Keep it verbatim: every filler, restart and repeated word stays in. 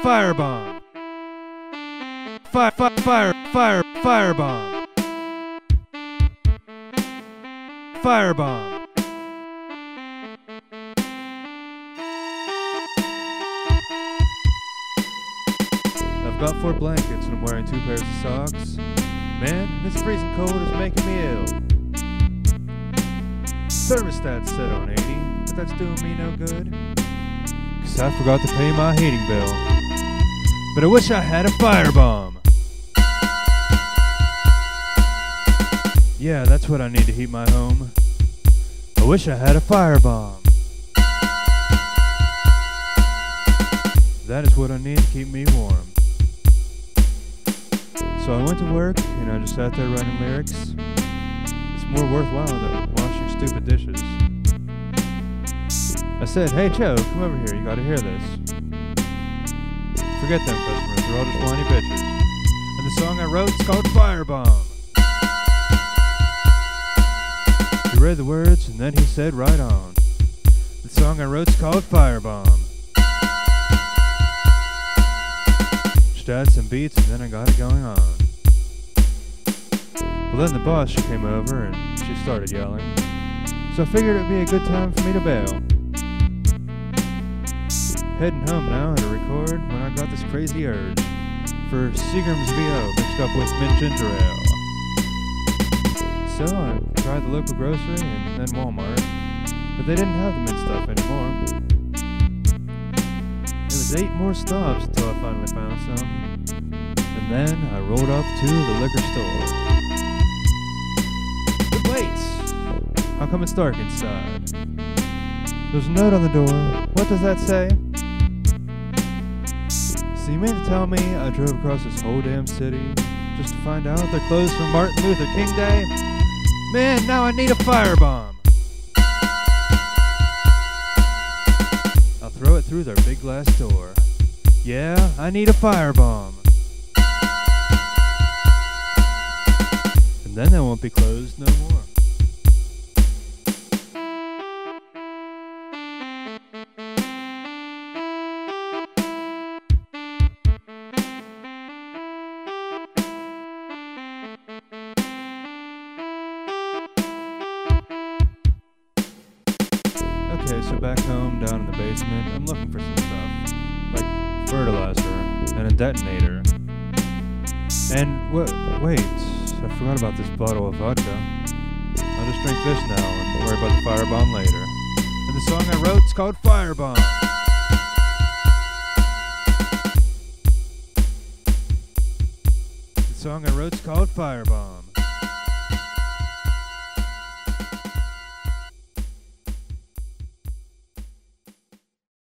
firebomb. Fire, fire, fire, fire, firebomb. Firebomb. I've got four blankets and I'm wearing two pairs of socks. Man, this freezing cold is making me ill. Thermostat's set on eighty, but that's doing me no good. Cause I forgot to pay my heating bill. But I wish I had a firebomb. Yeah, that's what I need to heat my home. I wish I had a firebomb. That is what I need to keep me warm. So I went to work and I just sat there writing lyrics. It's more worthwhile than washing stupid dishes. I said, hey Joe, come over here, you gotta hear this. Forget them customers, they're all just whiny bitches. And the song I wrote is called Firebomb. He read the words and then he said right on. The song I wrote is called Firebomb. Just add some beats and then I got it going on. Well then the boss, she came over and she started yelling. So I figured it'd be a good time for me to bail. Heading home now to record when I got this crazy urge for Seagram's V O mixed up with mint ginger ale. So I tried the local grocery and then Walmart, but they didn't have the mint stuff anymore. It was eight more stops until I finally found some, and then I rolled up to the liquor store. But wait! How come it's dark inside? There's a note on the door. What does that say? So you mean to tell me I drove across this whole damn city just to find out they're closed for Martin Luther King Day? Man, now I need a firebomb. I'll throw it through their big glass door. Yeah, I need a firebomb. And then they won't be closed no more. Okay, so back home, down in the basement, I'm looking for some stuff, like fertilizer and a detonator. And w- wait, I forgot about this bottle of vodka. I'll just drink this now and worry about the firebomb later. And the song I wrote is called Firebomb. The song I wrote is called Firebomb.